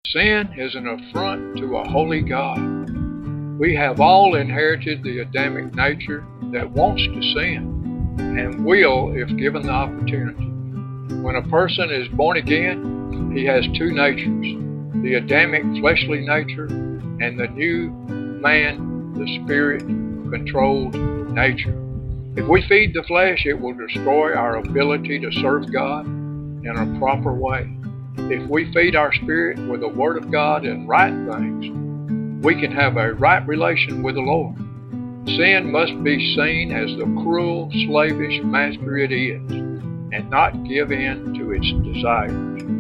Sin is an affront to a holy God. We have all inherited the Adamic nature that wants to sin and will if given the opportunity. When a person is born again, he has two natures, the Adamic fleshly nature and the new man, the spirit-controlled nature. If we feed the flesh, it will destroy our ability to serve God in a proper way. If we feed our spirit with the Word of God and right things, we can have a right relation with the Lord. Sin must be seen as the cruel, slavish master it is, and not give in to its desires.